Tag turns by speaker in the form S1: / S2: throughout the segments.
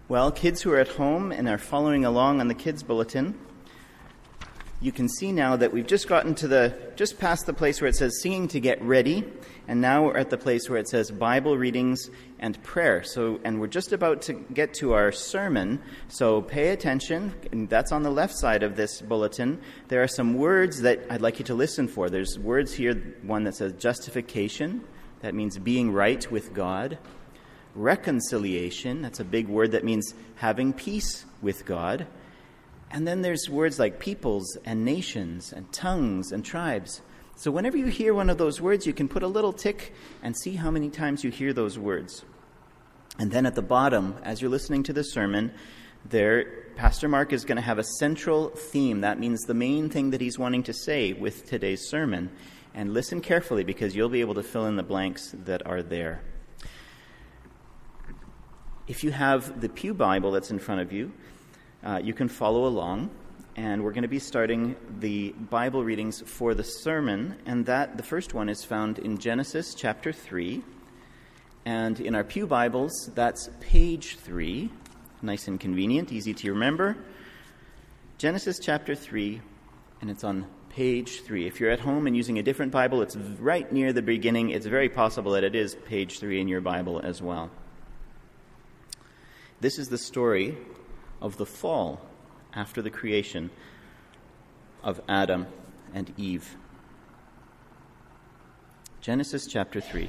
S1: Well, kids who are at home and are following along on the kids' bulletin, you can see now that we've just gotten to just past the place where it says singing to get ready, and now we're at the place where it says Bible readings and prayer. And we're just about to get to our sermon, so pay attention. And that's on the left side of this bulletin. There are some words that I'd like you to listen for. There's words here, one that says justification. That means being right with God. Reconciliation, that's a big word that means having peace with God. And then there's words like peoples and nations and tongues and tribes. So whenever you hear one of those words, you can put a little tick and see how many times you hear those words. And then at the bottom, as you're listening to the sermon, Pastor Mark is going to have a central theme. That means the main thing that he's wanting to say with today's sermon. And listen carefully, because you'll be able to fill in the blanks that are there. If you have the Pew Bible that's in front of you, you can follow along, and we're going to be starting the Bible readings for the sermon, and the first one is found in Genesis chapter 3, and in our Pew Bibles, that's page 3, nice and convenient, easy to remember. Genesis chapter 3, and it's on page 3. If you're at home and using a different Bible, it's right near the beginning. It's very possible that it is page 3 in your Bible as well. This is the story of the fall after the creation of Adam and Eve. Genesis chapter 3.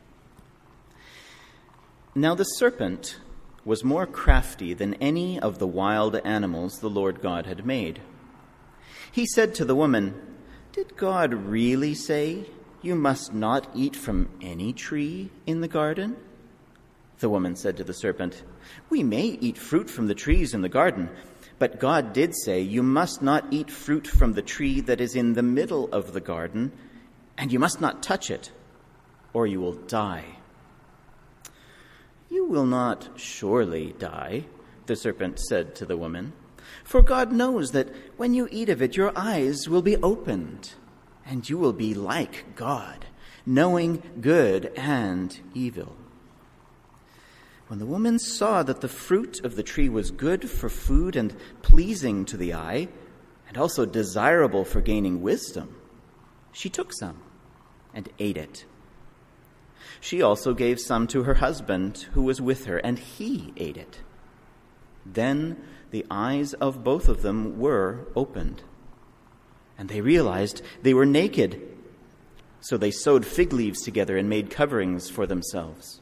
S1: Now the serpent was more crafty than any of the wild animals the Lord God had made. He said to the woman, "Did God really say you must not eat from any tree in the garden?" The woman said to the serpent, "We may eat fruit from the trees in the garden, but God did say, 'You must not eat fruit from the tree that is in the middle of the garden, and you must not touch it, or you will die.'" "You will not surely die," the serpent said to the woman, "for God knows that when you eat of it, your eyes will be opened, and you will be like God, knowing good and evil." When the woman saw that the fruit of the tree was good for food and pleasing to the eye, and also desirable for gaining wisdom, she took some and ate it. She also gave some to her husband who was with her, and he ate it. Then the eyes of both of them were opened, and they realized they were naked. So they sewed fig leaves together and made coverings for themselves.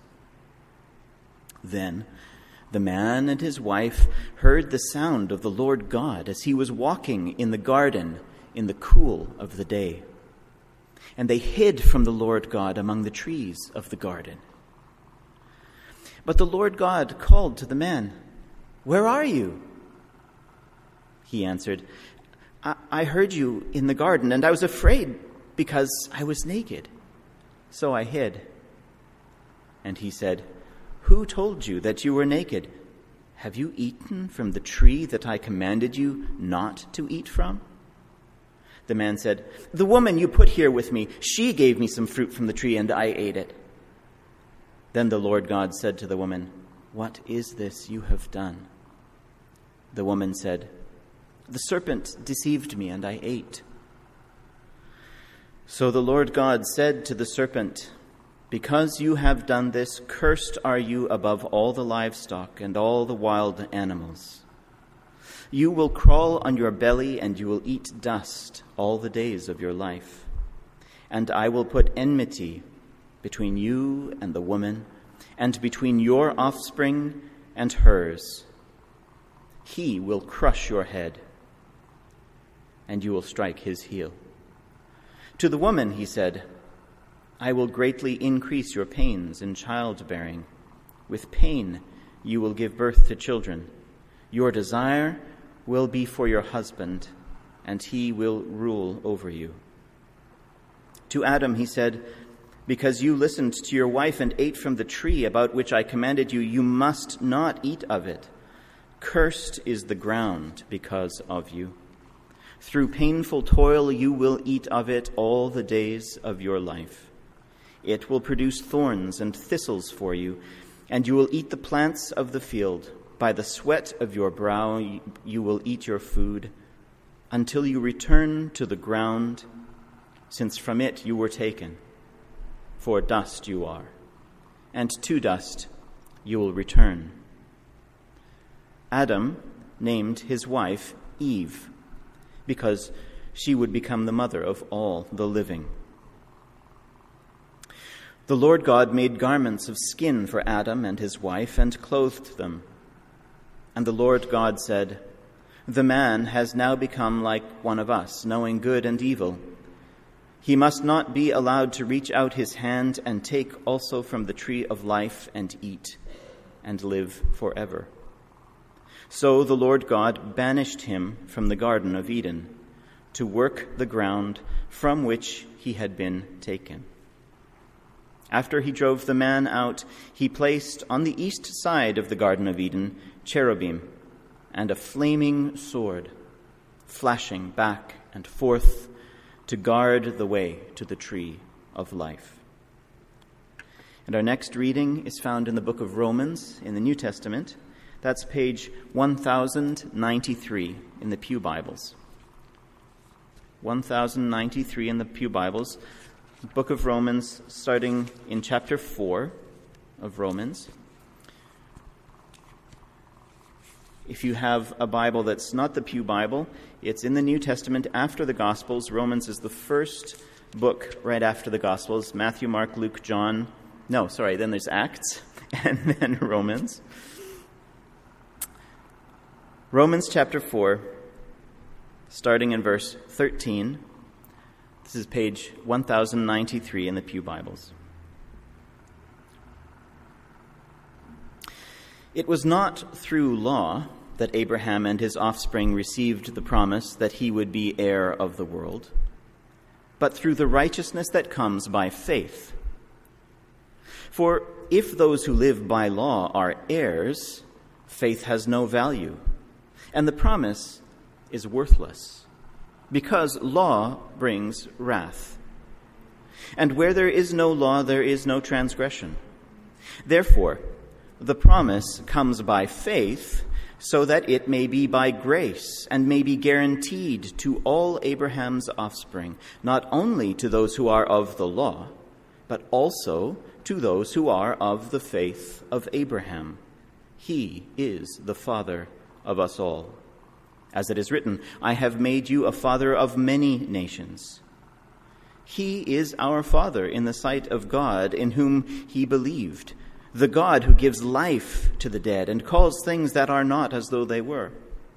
S1: Then the man and his wife heard the sound of the Lord God as he was walking in the garden in the cool of the day. And they hid from the Lord God among the trees of the garden. But the Lord God called to the man, "Where are you?" He answered, I heard you in the garden, and I was afraid because I was naked. So I hid." And he said, "Who told you that you were naked? Have you eaten from the tree that I commanded you not to eat from?" The man said, "The woman you put here with me, she gave me some fruit from the tree, and I ate it." Then the Lord God said to the woman, "What is this you have done?" The woman said, "The serpent deceived me, and I ate." So the Lord God said to the serpent, "Because you have done this, cursed are you above all the livestock and all the wild animals. You will crawl on your belly, and you will eat dust all the days of your life. And I will put enmity between you and the woman, and between your offspring and hers. He will crush your head, and you will strike his heel." To the woman he said, "I will greatly increase your pains in childbearing. With pain you will give birth to children. Your desire will be for your husband, and he will rule over you." To Adam he said, "Because you listened to your wife and ate from the tree about which I commanded you, you must not eat of it. Cursed is the ground because of you. Through painful toil you will eat of it all the days of your life. It will produce thorns and thistles for you, and you will eat the plants of the field. by the sweat of your brow you will eat your food, until you return to the ground, since from it you were taken. For dust you are, and to dust you will return. Adam named his wife Eve, because she would become the mother of all the living. The Lord God made garments of skin for Adam and his wife and clothed them. And the Lord God said, "The man has now become like one of us, knowing good and evil. He must not be allowed to reach out his hand and take also from the tree of life and eat and live forever." So the Lord God banished him from the Garden of Eden to work the ground from which he had been taken. After he drove the man out, he placed on the east side of the Garden of Eden cherubim and a flaming sword, flashing back and forth to guard the way to the tree of life. And our next reading is found in the book of Romans in the New Testament. That's page 1093 in the Pew Bibles. 1093 in the Pew Bibles. Book of Romans, starting in chapter 4 of Romans. If you have a Bible that's not the Pew Bible, it's in the New Testament after the Gospels. Romans is the first book right after the Gospels. Matthew, Mark, Luke, John. Then there's Acts, and then Romans. Romans chapter 4, starting in verse 13. This is page 1093 in the Pew Bibles. It was not through law that Abraham and his offspring received the promise that he would be heir of the world, but through the righteousness that comes by faith. For if those who live by law are heirs, faith has no value, and the promise is worthless, because law brings wrath. And where there is no law, there is no transgression. Therefore, the promise comes by faith, so that it may be by grace and may be guaranteed to all Abraham's offspring, not only to those who are of the law, but also to those who are of the faith of Abraham. He is the father of us all. As it is written, "I have made you a father of many nations." He is our Father in the sight of God, in whom he believed, the God who gives life to the dead and calls things that are not as though they were.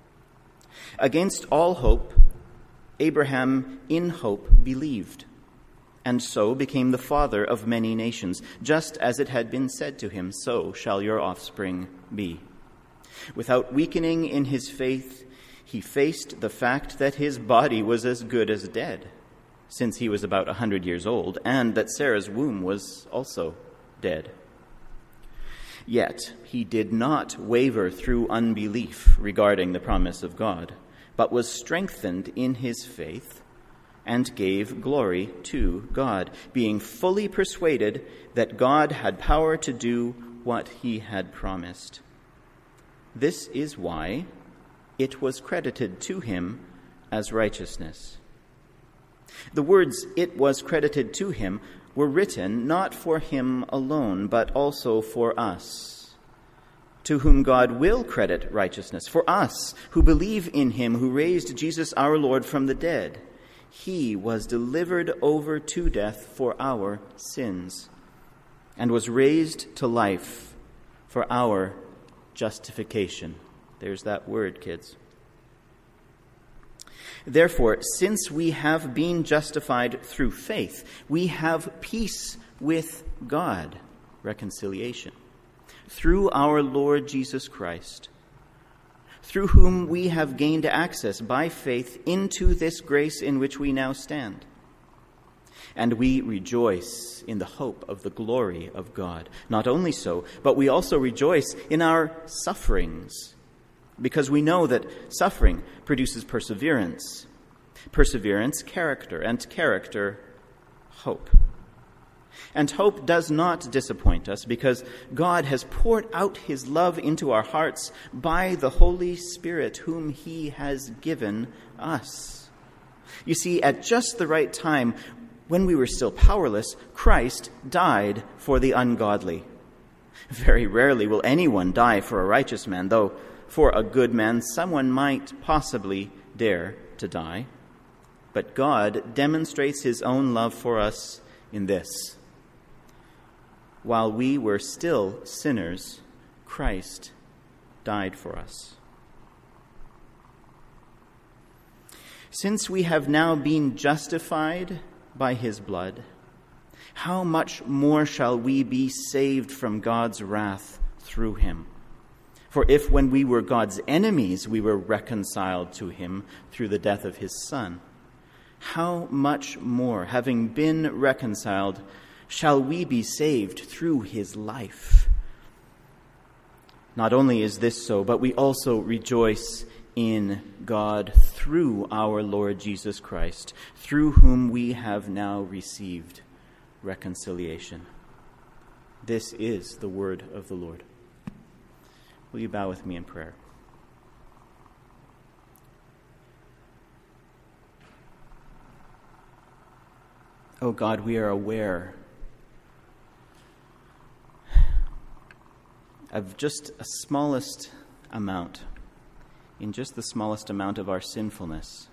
S1: Against all hope, Abraham in hope believed, and so became the father of many nations, just as it had been said to him, "So shall your offspring be." Without weakening in his faith, he faced the fact that his body was as good as dead, since he was about 100 years old, and that Sarah's womb was also dead. Yet he did not waver through unbelief regarding the promise of God, but was strengthened in his faith and gave glory to God, being fully persuaded that God had power to do what he had promised. This is why it was credited to him as righteousness. The words "it was credited to him" were written not for him alone, but also for us, to whom God will credit righteousness, for us who believe in him who raised Jesus our Lord from the dead. He was delivered over to death for our sins and was raised to life for our justification. There's that word, kids. Therefore, since we have been justified through faith, we have peace with God, reconciliation, through our Lord Jesus Christ, through whom we have gained access by faith into this grace in which we now stand. And we rejoice in the hope of the glory of God. Not only so, but we also rejoice in our sufferings, because we know that suffering produces perseverance, perseverance, character, and character, hope. And hope does not disappoint us because God has poured out his love into our hearts by the Holy Spirit whom he has given us. You see, at just the right time, when we were still powerless, Christ died for the ungodly. Very rarely will anyone die for a righteous man, though for a good man someone might possibly dare to die. But God demonstrates his own love for us in this: while we were still sinners, Christ died for us. Since we have now been justified by his blood, how much more shall we be saved from God's wrath through him? For if when we were God's enemies we were reconciled to him through the death of his Son, how much more, having been reconciled, shall we be saved through his life? Not only is this so, but we also rejoice in God through our Lord Jesus Christ, through whom we have now received reconciliation. This is the word of the Lord. Will you bow with me in prayer? Oh God, we are aware of just a smallest amount, in just the smallest amount of our sinfulness.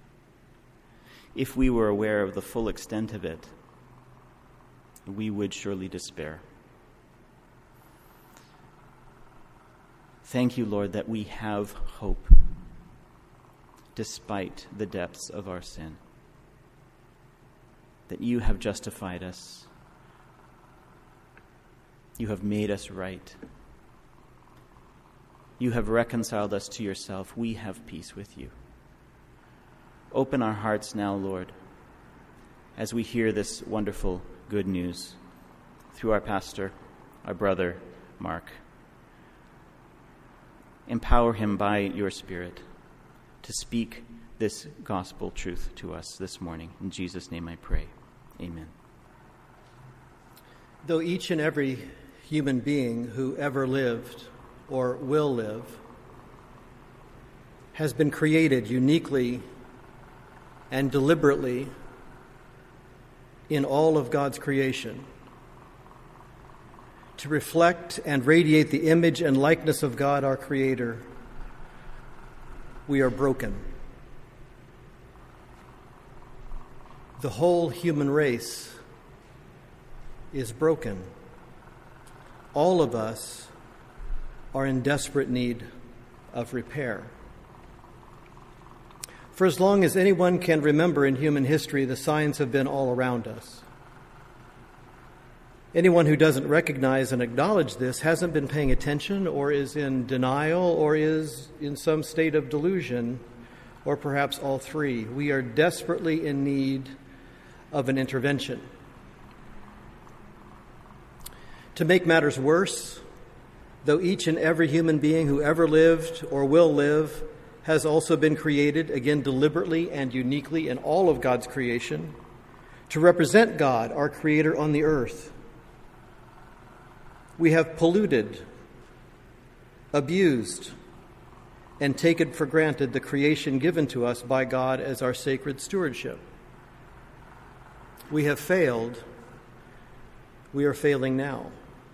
S1: If we were aware of the full extent of it, we would surely despair. Thank you, Lord, that we have hope despite the depths of our sin, that you have justified us, you have made us right, you have reconciled us to yourself. We have peace with you. Open our hearts now, Lord, as we hear this wonderful good news through our pastor, our brother, Mark. Empower him by your Spirit to speak this gospel truth to us this morning. In Jesus' name I pray. Amen.
S2: Though each and every human being who ever lived or will live has been created uniquely and deliberately in all of God's creation to reflect and radiate the image and likeness of God, our Creator, we are broken. The whole human race is broken. All of us are in desperate need of repair. For as long as anyone can remember in human history, the signs have been all around us. Anyone who doesn't recognize and acknowledge this hasn't been paying attention, or is in denial, or is in some state of delusion, or perhaps all three. We are desperately in need of an intervention. To make matters worse, though each and every human being who ever lived or will live has also been created, again deliberately and uniquely in all of God's creation, to represent God, our Creator, on the earth, we have polluted, abused, and taken for granted the creation given to us by God as our sacred stewardship. We have failed. We are failing now.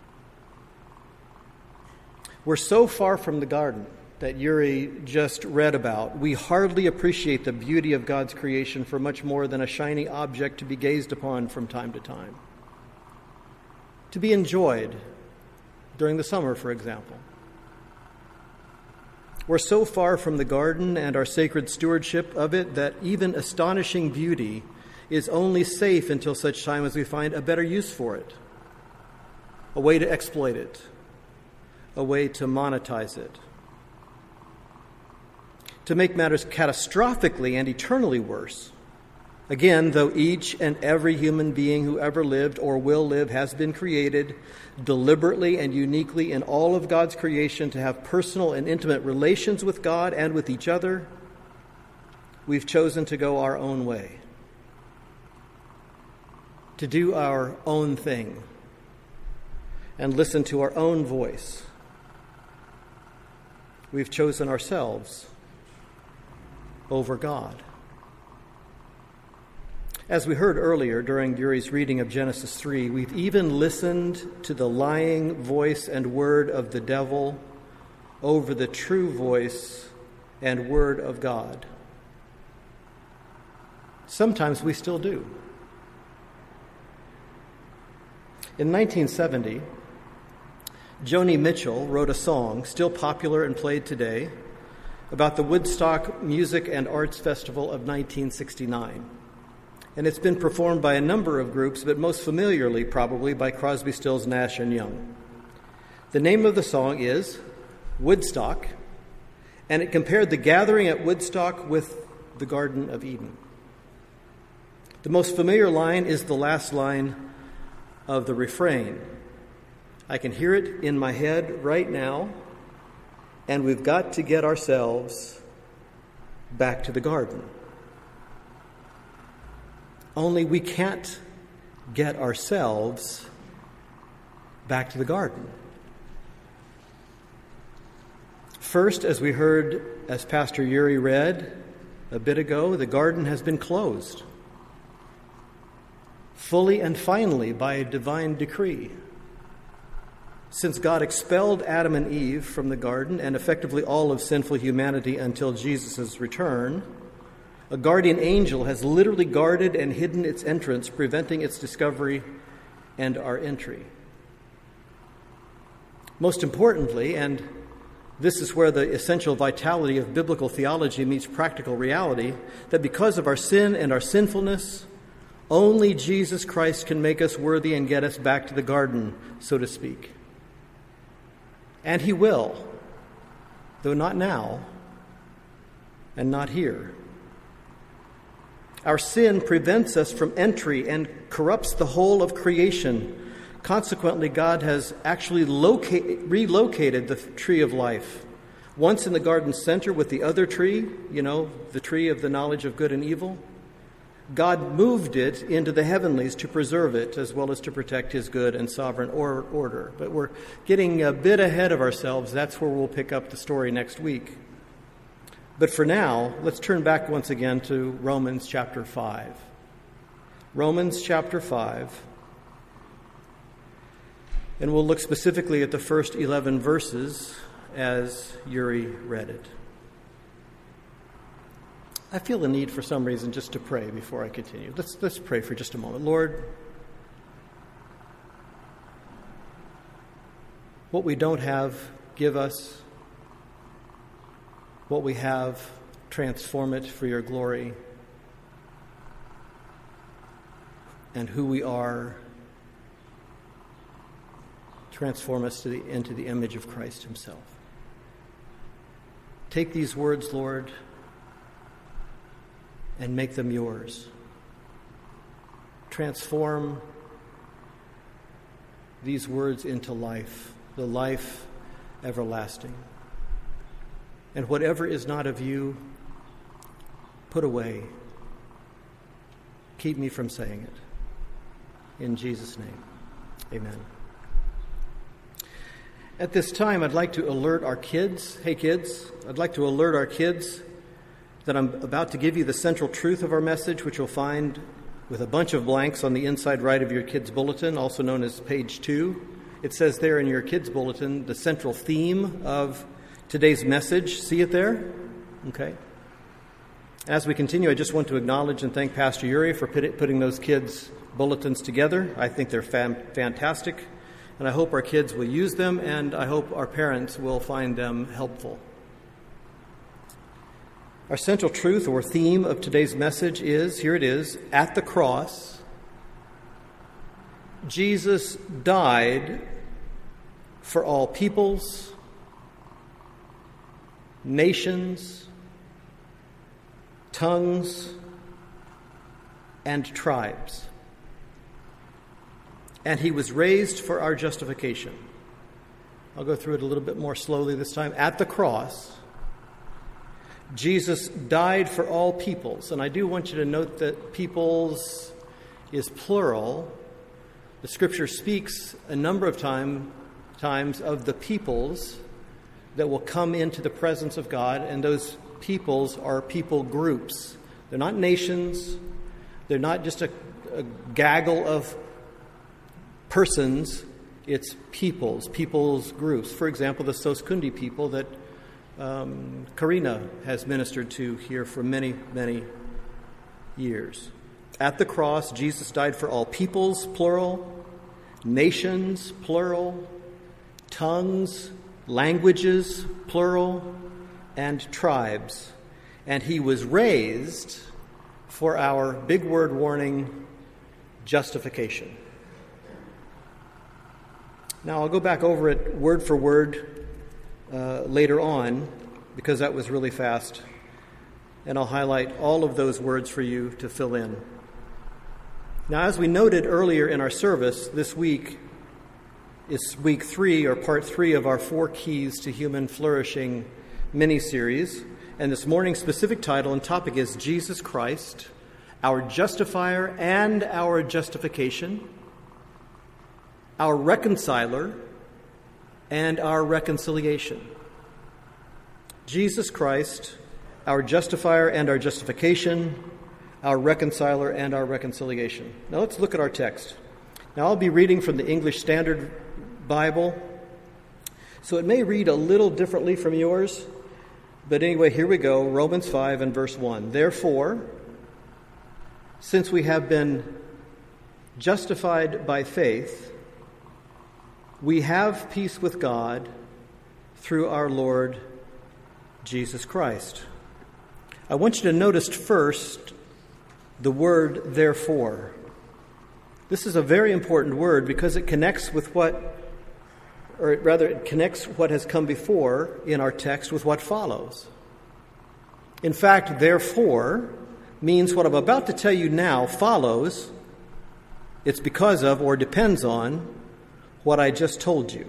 S2: We're so far from the garden that Yuri just read about. We hardly appreciate the beauty of God's creation for much more than a shiny object to be gazed upon from time to time, to be enjoyed during the summer, for example. We're so far from the garden and our sacred stewardship of it that even astonishing beauty is only safe until such time as we find a better use for it, a way to exploit it, a way to monetize it. To make matters catastrophically and eternally worse, again, though each and every human being who ever lived or will live has been created deliberately and uniquely in all of God's creation to have personal and intimate relations with God and with each other, we've chosen to go our own way, to do our own thing and listen to our own voice. We've chosen ourselves over God. As we heard earlier during Yuri's reading of Genesis 3, we've even listened to the lying voice and word of the devil over the true voice and word of God. Sometimes we still do. In 1970, Joni Mitchell wrote a song, still popular and played today, about the Woodstock Music and Arts Festival of 1969. And it's been performed by a number of groups, but most familiarly probably by Crosby, Stills, Nash & Young. The name of the song is Woodstock, and it compared the gathering at Woodstock with the Garden of Eden. The most familiar line is the last line of the refrain. I can hear it in my head right now, and we've got to get ourselves back to the garden. Only we can't get ourselves back to the garden. First, as we heard, as Pastor Yuri read a bit ago, the garden has been closed, fully and finally by a divine decree. Since God expelled Adam and Eve from the garden and effectively all of sinful humanity until Jesus' return, a guardian angel has literally guarded and hidden its entrance, preventing its discovery and our entry. Most importantly, and this is where the essential vitality of biblical theology meets practical reality, that because of our sin and our sinfulness, only Jesus Christ can make us worthy and get us back to the garden, so to speak. And he will, though not now and not here. Our sin prevents us from entry and corrupts the whole of creation. Consequently, God has actually relocated the tree of life. Once in the garden center with the other tree, the tree of the knowledge of good and evil, God moved it into the heavenlies to preserve it as well as to protect his good and sovereign order. But we're getting a bit ahead of ourselves. That's where we'll pick up the story next week. But for now, let's turn back once again to Romans chapter 5. Romans chapter 5. And we'll look specifically at the first 11 verses as Yuri read it. I feel the need for some reason just to pray before I continue. Let's pray for just a moment. Lord, what we don't have, give us. What we have, transform it for your glory. And who we are, transform us into the image of Christ himself. Take these words, Lord, and make them yours. Transform these words into life, the life everlasting. And whatever is not of you, put away. Keep me from saying it. In Jesus' name, amen. At this time, I'd like to alert our kids. Hey, kids, I'd like to alert our kids that I'm about to give you the central truth of our message, which you'll find with a bunch of blanks on the inside right of your kids' bulletin, also known as page 2. It says there in your kids' bulletin, the central theme of today's message. See it there? Okay. As we continue, I just want to acknowledge and thank Pastor Yuri for putting those kids' bulletins together. I think they're fantastic, and I hope our kids will use them, and I hope our parents will find them helpful. Our central truth or theme of today's message is, here it is, at the cross, Jesus died for all peoples, nations, tongues, and tribes. And he was raised for our justification. I'll go through it a little bit more slowly this time. At the cross, Jesus died for all peoples. And I do want you to note that peoples is plural, the Scripture speaks a number of times of the peoples that will come into the presence of God, and those peoples are people groups. They're not nations. They're not just a gaggle of persons. It's peoples groups. For example, the Soskundi people that Karina has ministered to here for many, many years. At the cross, Jesus died for all peoples, plural, nations, plural, tongues, languages, plural, and tribes. And he was raised for our big word warning, justification. Now, I'll go back over it word for word later on, because that was really fast. And I'll highlight all of those words for you to fill in. Now, as we noted earlier in our service, this week is week 3, or part 3 of our 4 Keys to Human Flourishing mini-series. And this morning's specific title and topic is Jesus Christ, our justifier and our justification, our reconciler and our reconciliation. Jesus Christ, our justifier and our justification, our reconciler and our reconciliation. Now let's look at our text. Now I'll be reading from the English Standard Bible, so it may read a little differently from yours, but anyway, here we go. Romans 5 and verse 1. Therefore, since we have been justified by faith, we have peace with God through our Lord Jesus Christ. I want you to notice first the word therefore. This is a very important word because it connects with it connects what has come before in our text with what follows. In fact, therefore means what I'm about to tell you now follows. It's because of or depends on what I just told you.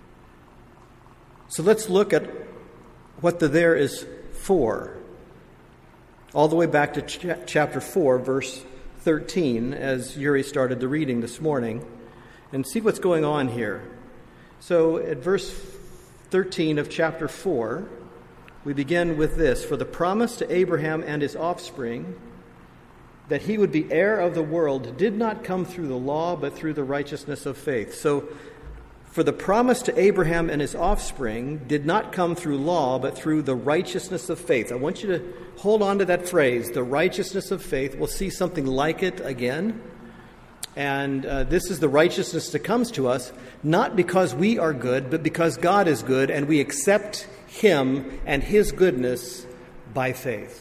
S2: So let's look at what the there is for. All the way back to chapter 4, verse 13, as Yuri started the reading this morning, and see what's going on here. So at verse 13 of chapter 4, we begin with this: for the promise to Abraham and his offspring that he would be heir of the world did not come through the law, but through the righteousness of faith. So, for the promise to Abraham and his offspring did not come through law, but through the righteousness of faith. I want you to hold on to that phrase, the righteousness of faith. We'll see something like it again. And this is the righteousness that comes to us, not because we are good, but because God is good, and we accept Him and His goodness by faith.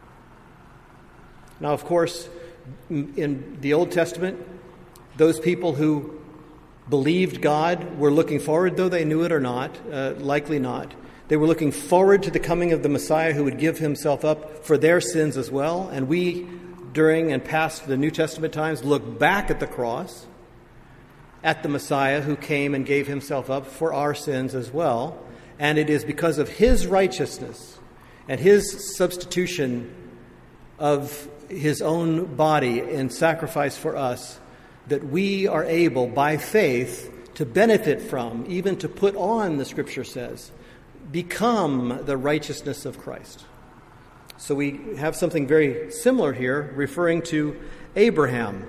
S2: Now, of course, in the Old Testament, those people who believed God were looking forward, though they knew it or not, likely not. They were looking forward to the coming of the Messiah who would give himself up for their sins as well. And we, during and past the New Testament times, look back at the cross, at the Messiah who came and gave himself up for our sins as well. And it is because of his righteousness and his substitution of his own body in sacrifice for us that we are able, by faith, to benefit from, even to put on, the Scripture says, become the righteousness of Christ. So we have something very similar here, referring to Abraham,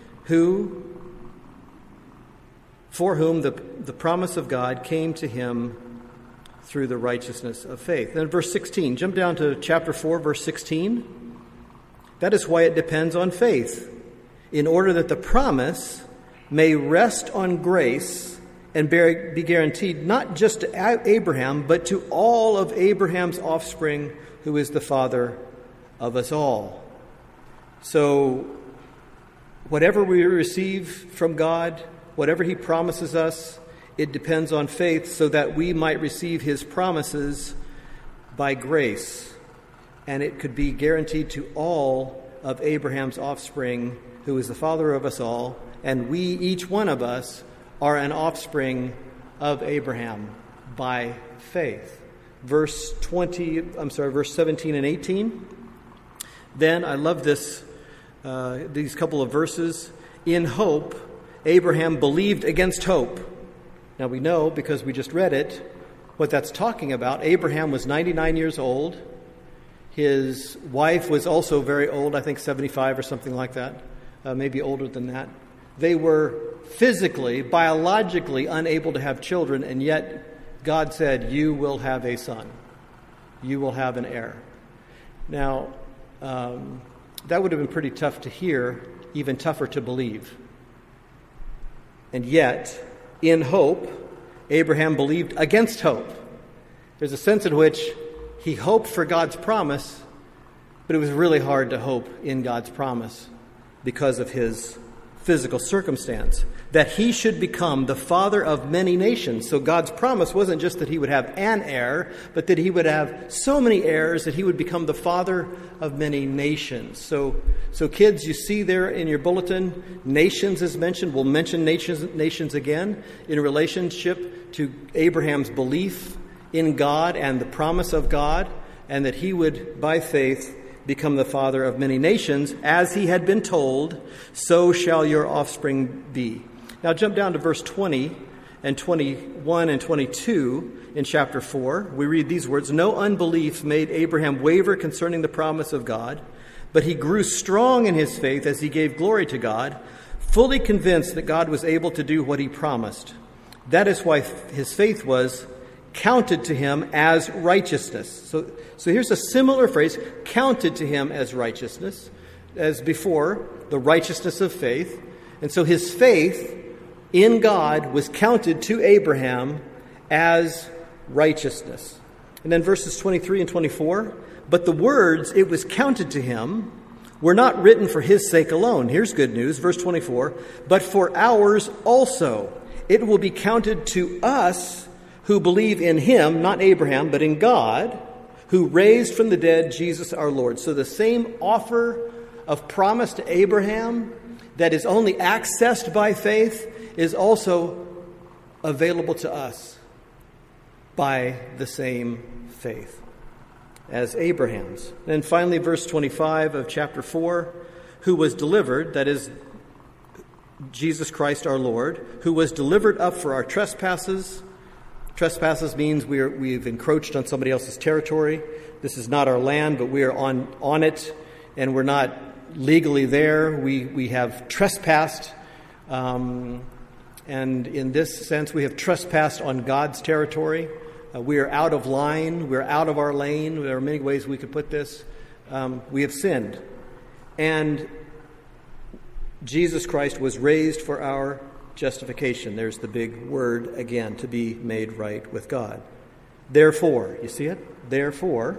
S2: for whom the promise of God came to him through the righteousness of faith. Then verse 16, jump down to chapter 4, verse 16. That is why it depends on faith, in order that the promise may rest on grace and be guaranteed not just to Abraham, but to all of Abraham's offspring, who is the father of us all. So whatever we receive from God, whatever He promises us, it depends on faith so that we might receive His promises by grace. And it could be guaranteed to all of Abraham's offspring, who is the father of us all, and we, each one of us, are an offspring of Abraham by faith. Verse 17 and 18. Then, I love these couple of verses. in hope, Abraham believed against hope. Now we know, because we just read it, what that's talking about. Abraham was 99 years old. His wife was also very old, I think 75 or something like that, maybe older than that. They were physically, biologically unable to have children, and yet God said, "You will have a son. You will have an heir." Now, that would have been pretty tough to hear, even tougher to believe. And yet, in hope, Abraham believed against hope. There's a sense in which he hoped for God's promise, but it was really hard to hope in God's promise because of his physical circumstance, that he should become the father of many nations. So God's promise wasn't just that he would have an heir, but that he would have so many heirs that he would become the father of many nations. So kids, you see there in your bulletin, nations is mentioned. We'll mention nations again in relationship to Abraham's belief in God and the promise of God, and that he would, by faith, become the father of many nations. As he had been told, so shall your offspring be. Now jump down to verse 20 and 21 and 22 in chapter 4. We read these words, "No unbelief made Abraham waver concerning the promise of God, but he grew strong in his faith as he gave glory to God, fully convinced that God was able to do what he promised. That is why his faith was counted to him as righteousness." So here's a similar phrase, counted to him as righteousness, as before, the righteousness of faith. And so his faith in God was counted to Abraham as righteousness. And then verses 23 and 24, "But the words, 'it was counted to him,' were not written for his sake alone." Here's good news, verse 24, "But for ours also. It will be counted to us who believe in him," not Abraham, but in God, "who raised from the dead Jesus our Lord." So the same offer of promise to Abraham that is only accessed by faith is also available to us by the same faith as Abraham's. And finally, verse 25 of chapter 4, "who was delivered," that is Jesus Christ our Lord, "who was delivered up for our trespasses." Trespasses means we've encroached on somebody else's territory. This is not our land, but we are on it, and we're not legally there. We have trespassed, and in this sense, we have trespassed on God's territory. We are out of line. We're out of our lane. There are many ways we could put this. We have sinned. And Jesus Christ was raised for our justification. There's the big word again, to be made right with God. Therefore, you see it? Therefore,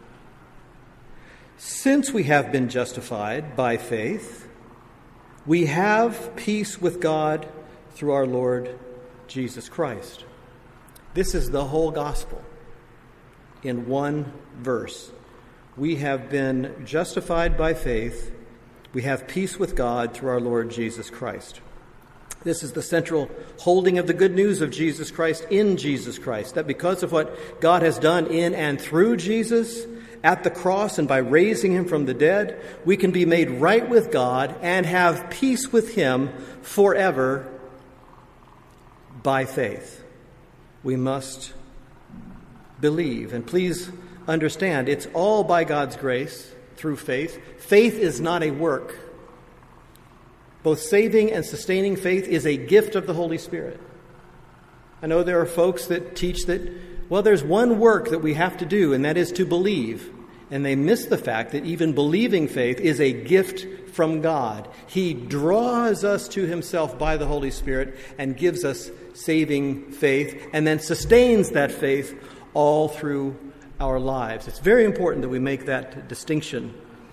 S2: since we have been justified by faith, we have peace with God through our Lord Jesus Christ. This is the whole gospel in one verse. We have been justified by faith. We have peace with God through our Lord Jesus Christ. This is the central holding of the good news of Jesus Christ in Jesus Christ, that because of what God has done in and through Jesus at the cross and by raising him from the dead, we can be made right with God and have peace with him forever by faith. We must believe. And please understand, it's all by God's grace through faith. Faith is not a work. Both saving and sustaining faith is a gift of the Holy Spirit. I know there are folks that teach that, well, there's one work that we have to do, and that is to believe. And they miss the fact that even believing faith is a gift from God. He draws us to himself by the Holy Spirit and gives us saving faith, and then sustains that faith all through our lives. It's very important that we make that distinction.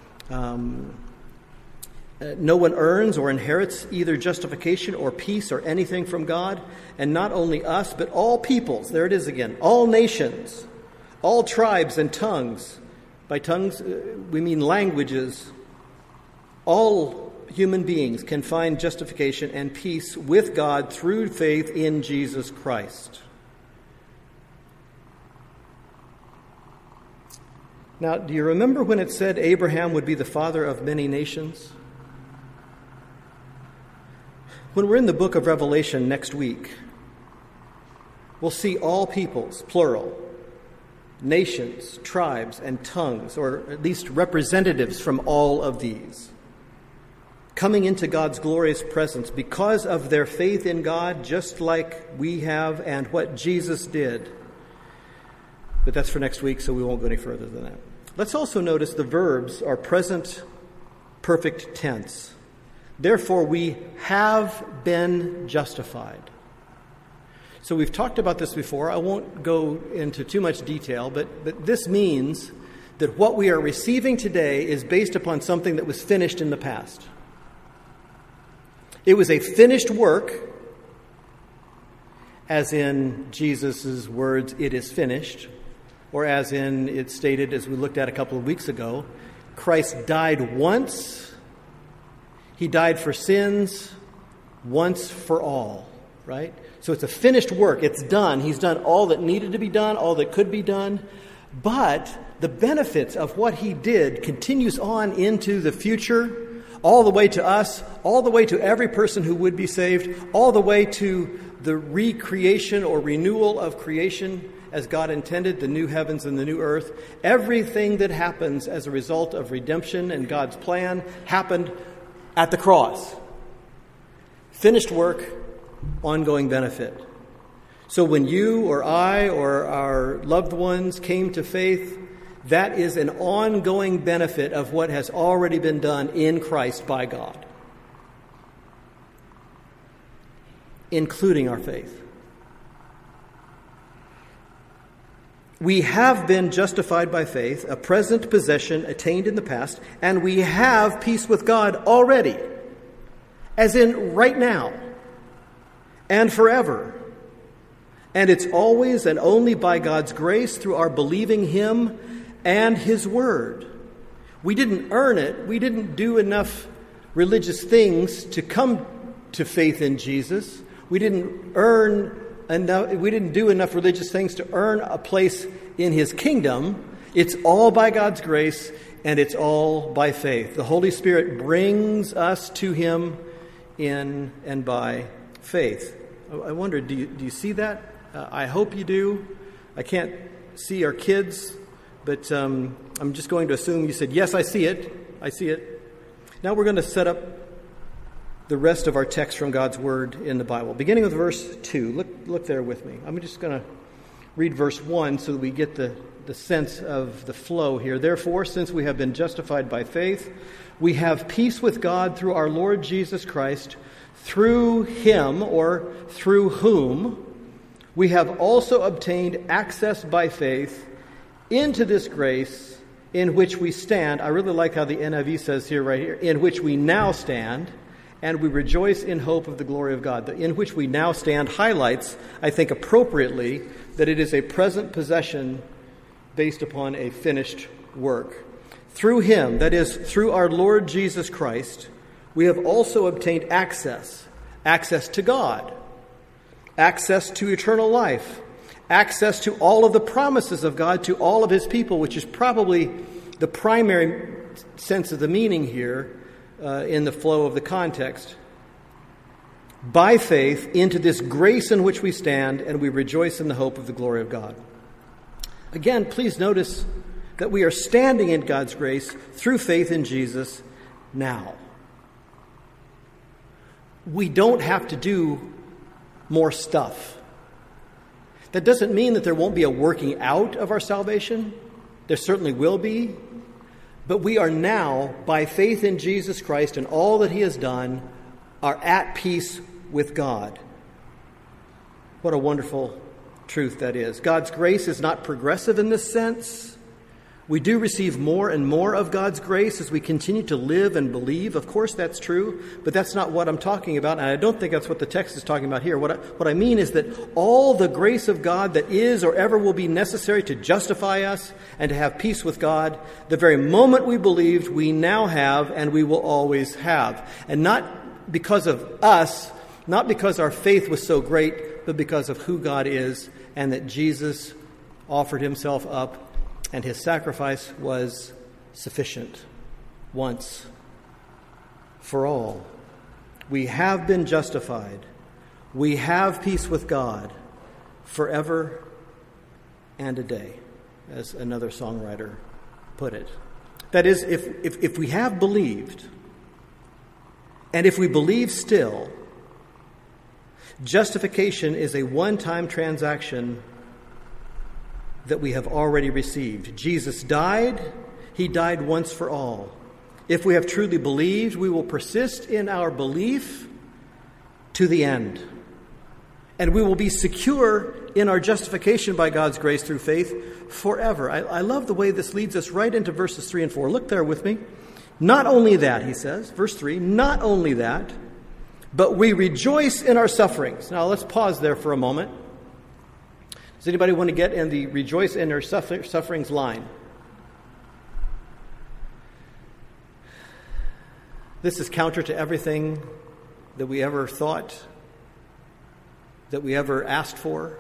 S2: No one earns or inherits either justification or peace or anything from God, and not only us, but all peoples, there it is again, all nations, all tribes and tongues. By tongues, we mean languages. All human beings can find justification and peace with God through faith in Jesus Christ. Now, do you remember when it said Abraham would be the father of many nations? When we're in the book of Revelation next week, we'll see all peoples, plural, nations, tribes, and tongues, or at least representatives from all of these, coming into God's glorious presence because of their faith in God, just like we have and what Jesus did. But that's for next week, so we won't go any further than that. Let's also notice the verbs are present perfect tense. Therefore, we have been justified. So we've talked about this before. I won't go into too much detail, but this means that what we are receiving today is based upon something that was finished in the past. It was a finished work, as in Jesus' words, "It is finished," or as in it's stated, as we looked at a couple of weeks ago, Christ died once. He died for sins once for all, right? So it's a finished work. It's done. He's done all that needed to be done, all that could be done. But the benefits of what he did continues on into the future, all the way to us, all the way to every person who would be saved, all the way to the recreation or renewal of creation as God intended, the new heavens and the new earth. Everything that happens as a result of redemption and God's plan happened at the cross. Finished work, ongoing benefit. So when you or I or our loved ones came to faith, that is an ongoing benefit of what has already been done in Christ by God, including our faith. We have been justified by faith, a present possession attained in the past, and we have peace with God already, as in right now and forever. And it's always and only by God's grace through our believing Him and His Word. We didn't earn it. We didn't do enough religious things to come to faith in Jesus. We didn't do enough religious things to earn a place in His kingdom. It's all by God's grace, and it's all by faith. The Holy Spirit brings us to Him in and by faith. I wonder, do you see that? I hope you do. I can't see our kids, but I'm just going to assume you said, yes, I see it. I see it. Now we're going to set up the rest of our text from God's Word in the Bible. Beginning with verse 2. Look there with me. I'm just going to read verse 1 so that we get the sense of the flow here. Therefore, since we have been justified by faith, we have peace with God through our Lord Jesus Christ. Through Him, or through whom, we have also obtained access by faith into this grace in which we stand. I really like how the NIV says here, right here, in which we now stand, and we rejoice in hope of the glory of God. The in which we now stand highlights, I think appropriately, that it is a present possession based upon a finished work. Through Him, that is, through our Lord Jesus Christ, we have also obtained access to God, access to eternal life, access to all of the promises of God to all of His people, which is probably the primary sense of the meaning here in the flow of the context. By faith into this grace in which we stand, and we rejoice in the hope of the glory of God. Again, please notice that we are standing in God's grace through faith in Jesus now. We don't have to do more stuff. That doesn't mean that there won't be a working out of our salvation. There certainly will be. But we are now, by faith in Jesus Christ and all that He has done, are at peace with God. What a wonderful truth that is. God's grace is not progressive in this sense. We do receive more and more of God's grace as we continue to live and believe. Of course, that's true, but that's not what I'm talking about, and I don't think that's what the text is talking about here. What I mean is that all the grace of God that is or ever will be necessary to justify us and to have peace with God, the very moment we believed, we now have and we will always have. And not because of us, not because our faith was so great, but because of who God is and that Jesus offered Himself up and His sacrifice was sufficient once for all. We have been justified. We have peace with God forever and a day, as another songwriter put it. That is, if we have believed, and if we believe still, justification is a one-time transaction that we have already received. Jesus died. He died once for all. If we have truly believed, we will persist in our belief to the end. And we will be secure in our justification by God's grace through faith forever. I love the way this leads us right into verses 3 and 4. Look there with me. Not only that, he says, verse 3, not only that, but we rejoice in our sufferings. Now let's pause there for a moment. Does anybody want to get in the rejoice in their sufferings line? This is counter to everything that we ever thought, that we ever asked for.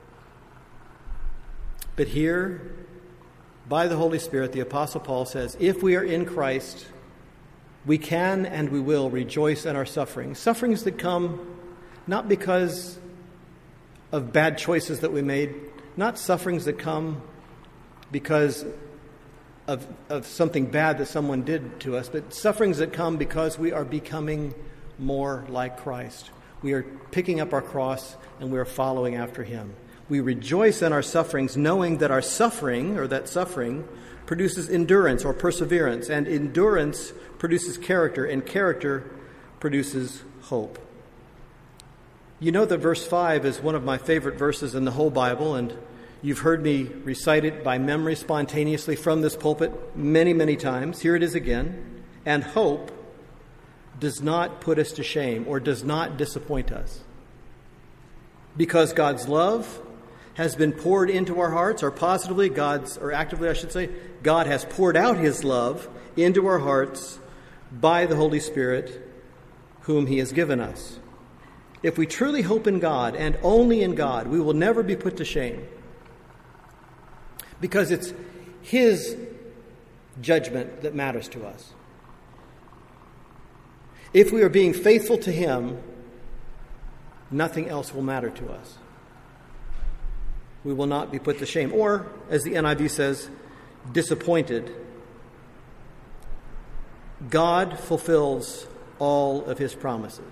S2: But here, by the Holy Spirit, the Apostle Paul says, if we are in Christ, we can and we will rejoice in our sufferings. Sufferings that come not because of bad choices that we made, not sufferings that come because of something bad that someone did to us, but sufferings that come because we are becoming more like Christ. We are picking up our cross and we are following after him. We rejoice in our sufferings, knowing that our suffering, or that suffering, produces endurance or perseverance, and endurance produces character, and character produces hope. You know that verse 5 is one of my favorite verses in the whole Bible, and you've heard me recite it by memory spontaneously from this pulpit many, many times. Here it is again. And hope does not put us to shame or does not disappoint us. Because God's love has been poured into our hearts, or actively I should say, God has poured out his love into our hearts by the Holy Spirit whom he has given us. If we truly hope in God and only in God, we will never be put to shame. Because it's his judgment that matters to us. If we are being faithful to him, nothing else will matter to us. We will not be put to shame. Or, as the NIV says, disappointed. God fulfills all of his promises.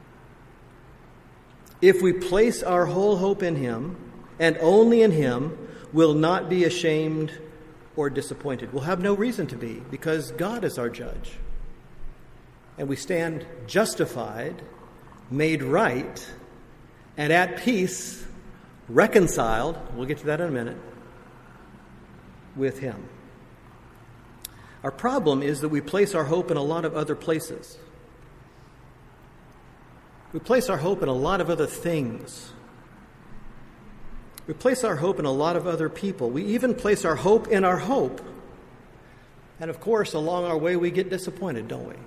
S2: If we place our whole hope in him, and only in him, we'll not be ashamed or disappointed. We'll have no reason to be, because God is our judge. And we stand justified, made right, and at peace, reconciled, we'll get to that in a minute, with him. Our problem is that we place our hope in a lot of other places. We place our hope in a lot of other things. We place our hope in a lot of other people. We even place our hope in our hope. And of course, along our way, we get disappointed, don't we?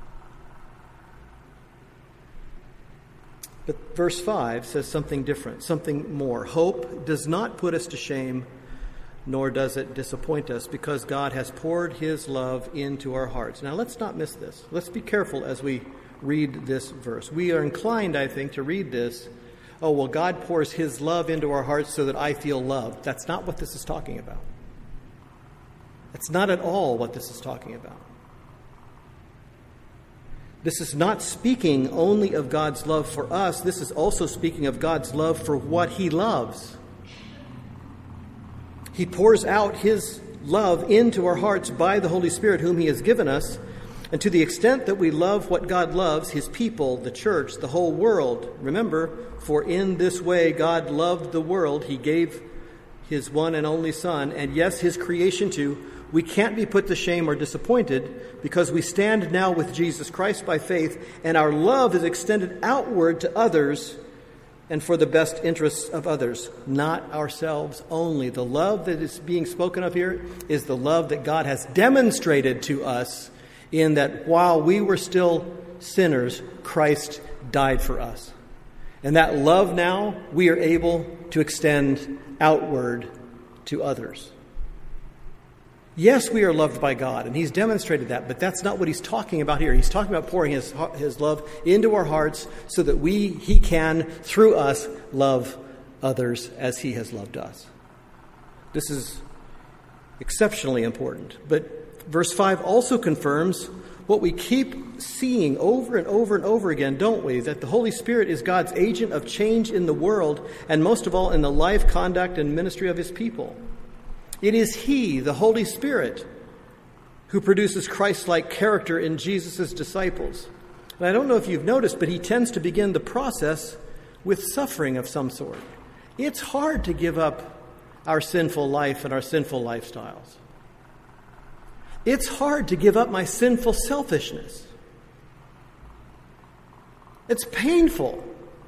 S2: But verse 5 says something different, something more. Hope does not put us to shame, nor does it disappoint us, because God has poured his love into our hearts. Now, let's not miss this. Let's be careful as we read this verse. We are inclined, I think, to read this, oh, well, God pours his love into our hearts so that I feel loved. That's not what this is talking about. That's not at all what this is talking about. This is not speaking only of God's love for us. This is also speaking of God's love for what he loves. He pours out his love into our hearts by the Holy Spirit whom he has given us. And to the extent that we love what God loves, his people, the church, the whole world, remember, for in this way God loved the world, he gave his one and only Son, and yes, his creation too. We can't be put to shame or disappointed because we stand now with Jesus Christ by faith, and our love is extended outward to others and for the best interests of others, not ourselves only. The love that is being spoken of here is the love that God has demonstrated to us in that while we were still sinners, Christ died for us. And that love now we are able to extend outward to others. Yes, we are loved by God, and he's demonstrated that, but that's not what he's talking about here. He's talking about pouring his love into our hearts so that he can, through us, love others as he has loved us. This is exceptionally important. But verse 5 also confirms what we keep seeing over and over and over again, don't we? That the Holy Spirit is God's agent of change in the world, and most of all in the life, conduct, and ministry of his people. It is he, the Holy Spirit, who produces Christ-like character in Jesus' disciples. And I don't know if you've noticed, but he tends to begin the process with suffering of some sort. It's hard to give up our sinful life and our sinful lifestyles. It's hard to give up my sinful selfishness. It's painful.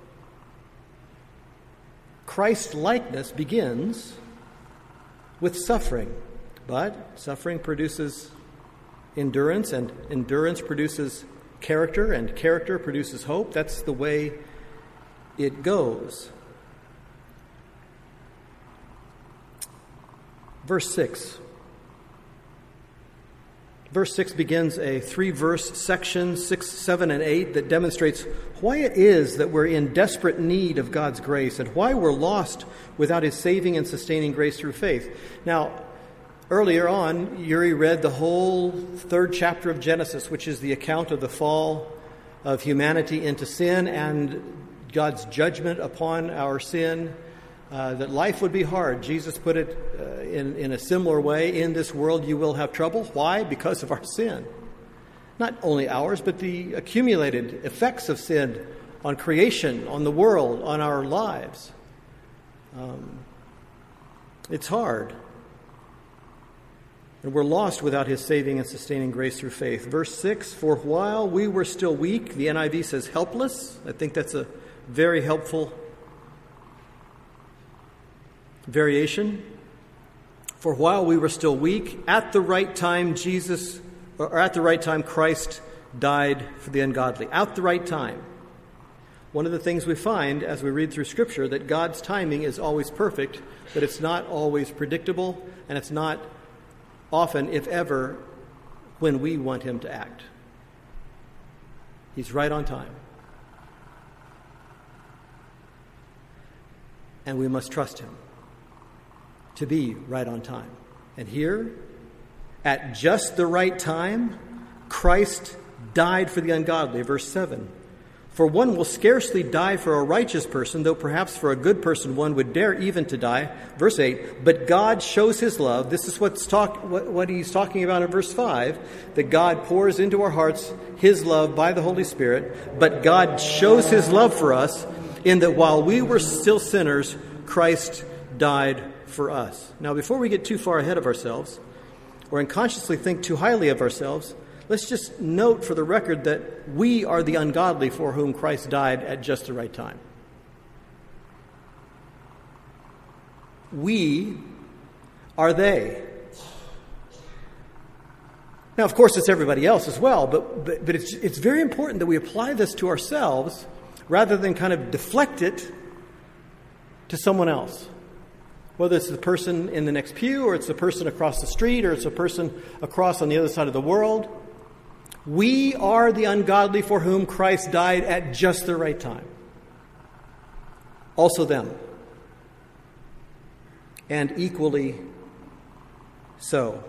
S2: Christ-likeness begins with suffering, but suffering produces endurance, and endurance produces character, and character produces hope. That's the way it goes. Verse 6. Verse 6 begins a 3-verse section, 6, 7, and 8, that demonstrates why it is that we're in desperate need of God's grace and why we're lost without his saving and sustaining grace through faith. Now, earlier on, Yuri read the whole 3rd chapter of Genesis, which is the account of the fall of humanity into sin and God's judgment upon our sin, that life would be hard. Jesus put it in a similar way. In this world you will have trouble. Why? Because of our sin. Not only ours, but the accumulated effects of sin on creation, on the world, on our lives. It's hard. And we're lost without his saving and sustaining grace through faith. Verse 6, for while we were still weak, the NIV says helpless. I think that's a very helpful variation. For while we were still weak, at the right time Christ died for the ungodly. At the right time. One of the things we find as we read through Scripture, that God's timing is always perfect, but it's not always predictable, and it's not often, if ever, when we want him to act. He's right on time. And we must trust him to be right on time. And here, at just the right time, Christ died for the ungodly. Verse 7. For one will scarcely die for a righteous person, though perhaps for a good person one would dare even to die. Verse 8. But God shows his love. This is what he's talking about in verse 5. That God pours into our hearts his love by the Holy Spirit. But God shows his love for us in that while we were still sinners, Christ died for us. Now, before we get too far ahead of ourselves, or unconsciously think too highly of ourselves, let's just note for the record that we are the ungodly for whom Christ died at just the right time. We are they. Now, of course, it's everybody else as well, but it's very important that we apply this to ourselves rather than kind of deflect it to someone else. Whether it's the person in the next pew, or it's the person across the street, or it's a person across on the other side of the world. We are the ungodly for whom Christ died at just the right time. Also them. And equally so.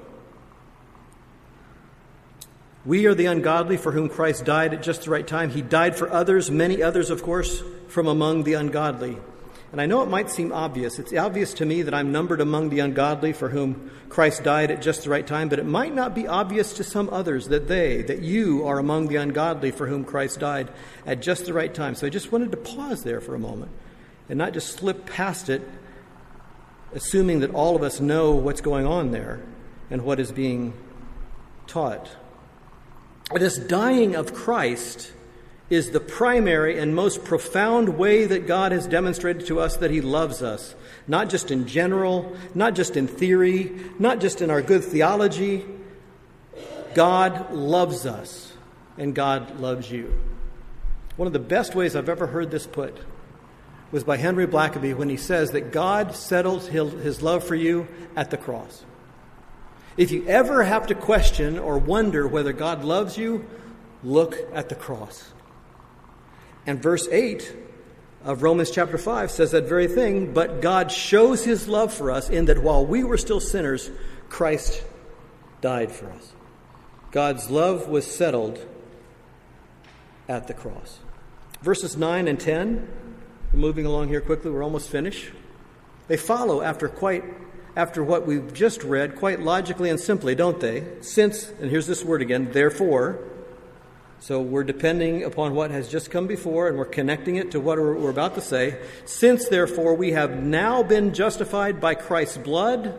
S2: We are the ungodly for whom Christ died at just the right time. He died for others, many others, of course, from among the ungodly. And I know it might seem obvious. It's obvious to me that I'm numbered among the ungodly for whom Christ died at just the right time, but it might not be obvious to some others that you are among the ungodly for whom Christ died at just the right time. So I just wanted to pause there for a moment and not just slip past it, assuming that all of us know what's going on there and what is being taught. This dying of Christ is the primary and most profound way that God has demonstrated to us that he loves us. Not just in general, not just in theory, not just in our good theology. God loves us, and God loves you. One of the best ways I've ever heard this put was by Henry Blackaby when he says that God settled his love for you at the cross. If you ever have to question or wonder whether God loves you, look at the cross. And verse 8 of Romans chapter 5 says that very thing, but God shows his love for us in that while we were still sinners, Christ died for us. God's love was settled at the cross. Verses 9 and 10, we're moving along here quickly, we're almost finished. They follow after what we've just read quite logically and simply, don't they? Since, and here's this word again, therefore. So we're depending upon what has just come before, and we're connecting it to what we're about to say. Since, therefore, we have now been justified by Christ's blood,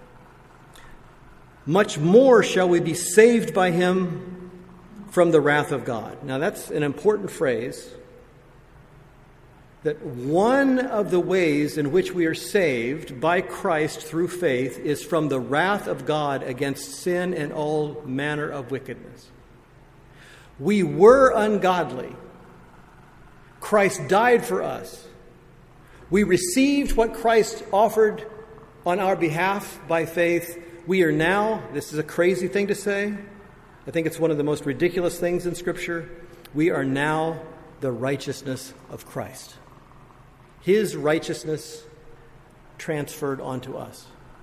S2: much more shall we be saved by him from the wrath of God. Now that's an important phrase, that one of the ways in which we are saved by Christ through faith is from the wrath of God against sin and all manner of wickedness. We were ungodly. Christ died for us. We received what Christ offered on our behalf by faith. We are now, this is a crazy thing to say, I think it's one of the most ridiculous things in Scripture, we are now the righteousness of Christ. His righteousness transferred onto us.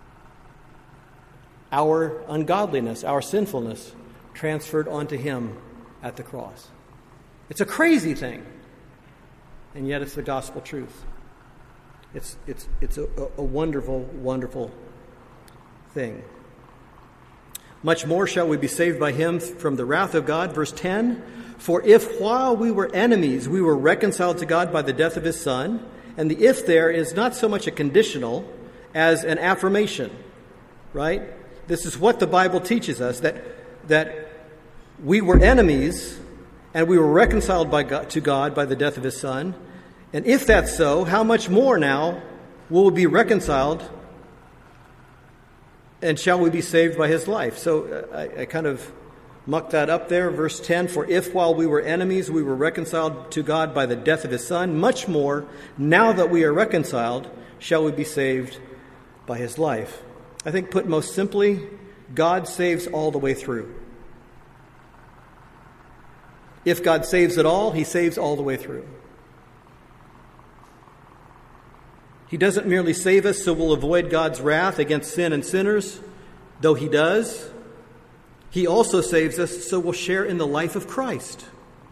S2: Our ungodliness, our sinfulness, transferred onto him at the cross. It's a crazy thing, and yet it's the gospel truth. It's a wonderful, wonderful thing. Much more shall we be saved by him from the wrath of God. Verse 10, for if while we were enemies, we were reconciled to God by the death of his Son, and the if there is not so much a conditional as an affirmation, right? This is what the Bible teaches us, that we were enemies and we were reconciled to God by the death of his Son. And if that's so, how much more now will we be reconciled and shall we be saved by his life? So I kind of mucked that up there. Verse 10, for if while we were enemies, we were reconciled to God by the death of his Son, much more, now that we are reconciled, shall we be saved by his life. I think put most simply, God saves all the way through. If God saves at all, he saves all the way through. He doesn't merely save us so we'll avoid God's wrath against sin and sinners, though he does. He also saves us so we'll share in the life of Christ.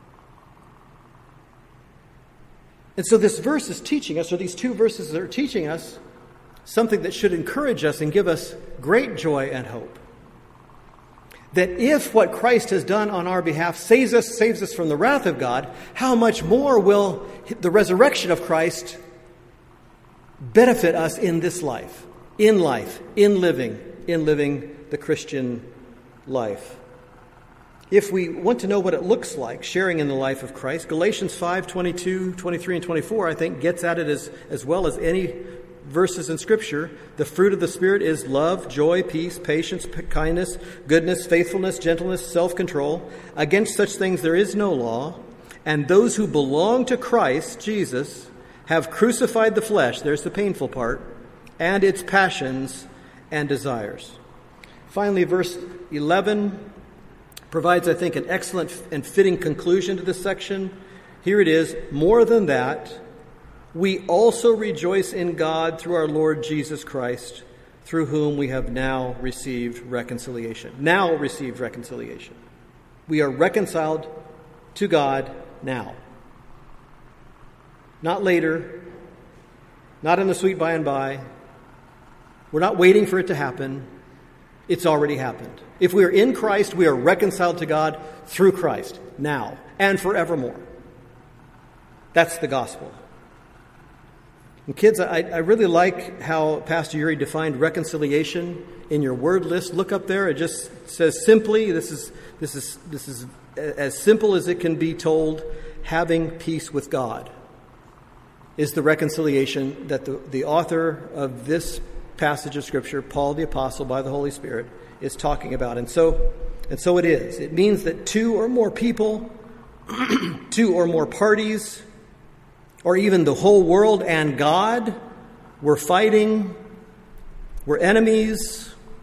S2: And so this verse is teaching us, or these two verses are teaching us, something that should encourage us and give us great joy and hope. That if what Christ has done on our behalf saves us from the wrath of God, how much more will the resurrection of Christ benefit us in this life, in living the Christian life. If we want to know what it looks like, sharing in the life of Christ, Galatians 5:22, 23, and 24, I think, gets at it as well as any verses in Scripture. The fruit of the Spirit is love, joy, peace, patience, kindness, goodness, faithfulness, gentleness, self-control. Against such things there is no law. And those who belong to Christ, Jesus, have crucified the flesh, there's the painful part, and its passions and desires. Finally, verse 11 provides, I think, an excellent and fitting conclusion to this section. Here it is, more than that, we also rejoice in God through our Lord Jesus Christ, through whom we have now received reconciliation. We are reconciled to God now. Not later, not in the sweet by and by. We're not waiting for it to happen. It's already happened. If we are in Christ, we are reconciled to God through Christ, now and forevermore. That's the gospel. And kids, I really like how Pastor Yuri defined reconciliation in your word list. Look up there. It just says simply, this is as simple as it can be told, having peace with God is the reconciliation that the author of this passage of Scripture, Paul the Apostle by the Holy Spirit, is talking about. And so it is. It means that two or more people, two or more parties, or even the whole world and God were fighting, were enemies,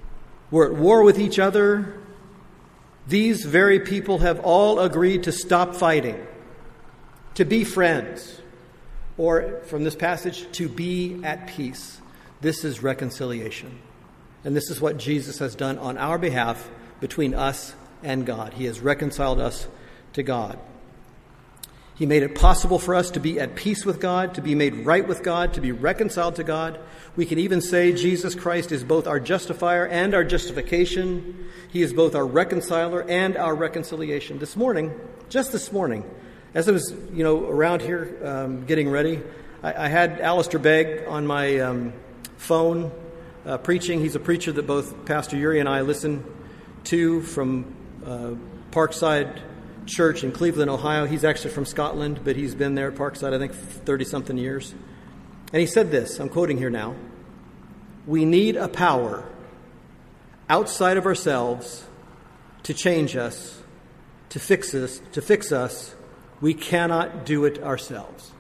S2: were at war with each other, these very people have all agreed to stop fighting, to be friends, or, from this passage, to be at peace. This is reconciliation. And this is what Jesus has done on our behalf between us and God. He has reconciled us to God. He made it possible for us to be at peace with God, to be made right with God, to be reconciled to God. We can even say Jesus Christ is both our justifier and our justification. He is both our reconciler and our reconciliation. This morning, just this morning, as I was, around here getting ready, I had Alistair Begg on my phone preaching. He's a preacher that both Pastor Yuri and I listen to from Parkside Church in Cleveland, Ohio. He's actually from Scotland, but he's been there at Parkside, I think, 30-something years. And he said this, I'm quoting here now: "We need a power outside of ourselves to change us, to fix us. We cannot do it ourselves."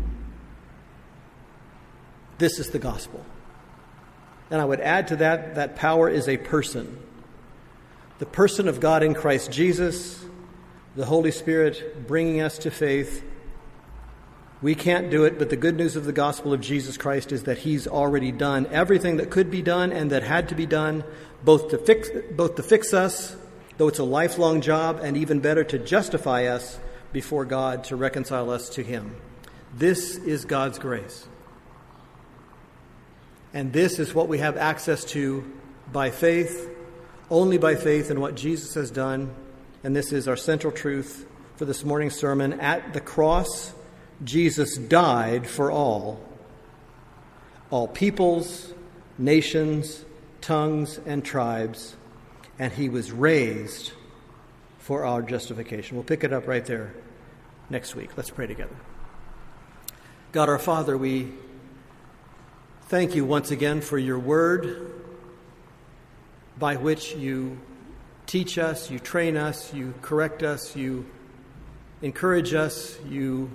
S2: This is the gospel. And I would add to that power is a person. The person of God in Christ Jesus, the Holy Spirit bringing us to faith. We can't do it, but the good news of the gospel of Jesus Christ is that He's already done everything that could be done and that had to be done, both to fix us, though it's a lifelong job, and even better, to justify us before God, to reconcile us to Him. This is God's grace. And this is what we have access to by faith, only by faith in what Jesus has done. And this is our central truth for this morning's sermon. At the cross, Jesus died for all peoples, nations, tongues, and tribes, and He was raised for our justification. We'll pick it up right there next week. Let's pray together. God our Father, we thank You once again for Your word, by which You teach us, You train us, You correct us, You encourage us, You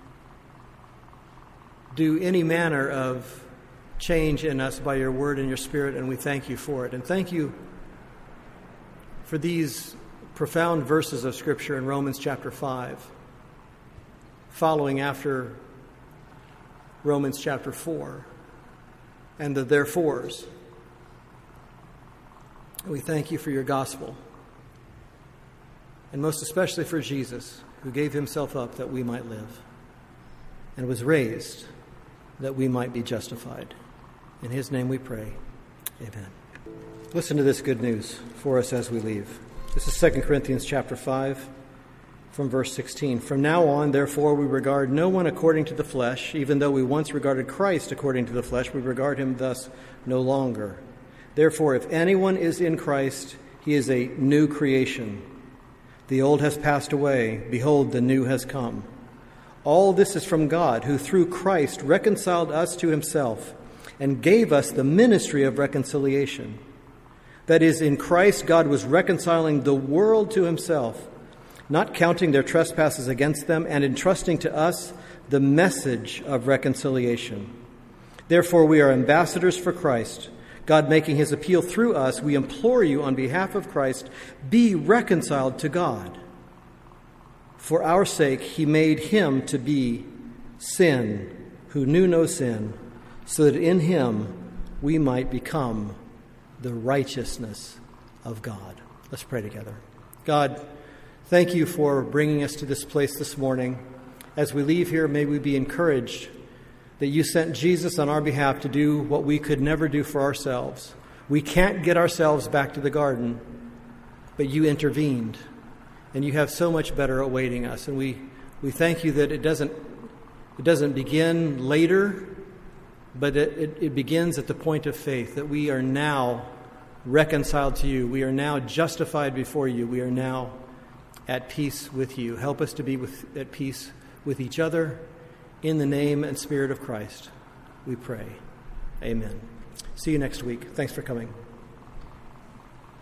S2: do any manner of change in us by Your word and Your Spirit, and we thank You for it. And thank You for these profound verses of Scripture in Romans chapter 5, following after Romans chapter 4 and the therefores. We thank You for Your gospel, and most especially for Jesus, who gave Himself up that we might live and was raised that we might be justified. In His name we pray. Amen. Listen to this good news for us as we leave. This is 2 Corinthians chapter 5 from verse 16. "From now on, therefore, we regard no one according to the flesh. Even though we once regarded Christ according to the flesh, we regard Him thus no longer. Therefore, if anyone is in Christ, he is a new creation. The old has passed away. Behold, the new has come. All this is from God, who through Christ reconciled us to Himself and gave us the ministry of reconciliation. That is, in Christ, God was reconciling the world to Himself, not counting their trespasses against them, and entrusting to us the message of reconciliation. Therefore, we are ambassadors for Christ, God making His appeal through us. We implore you on behalf of Christ, be reconciled to God. For our sake, He made Him to be sin, who knew no sin, so that in Him we might become the righteousness of God." Let's pray together. God, thank You for bringing us to this place this morning. As we leave here, may we be encouraged that You sent Jesus on our behalf to do what we could never do for ourselves. We can't get ourselves back to the garden, but You intervened, and You have so much better awaiting us. And we thank You that it doesn't begin later, but it begins at the point of faith, that we are now reconciled to You. We are now justified before You. We are now at peace with You. Help us to be at peace with each other. In the name and Spirit of Christ, we pray. Amen. See you next week. Thanks for coming.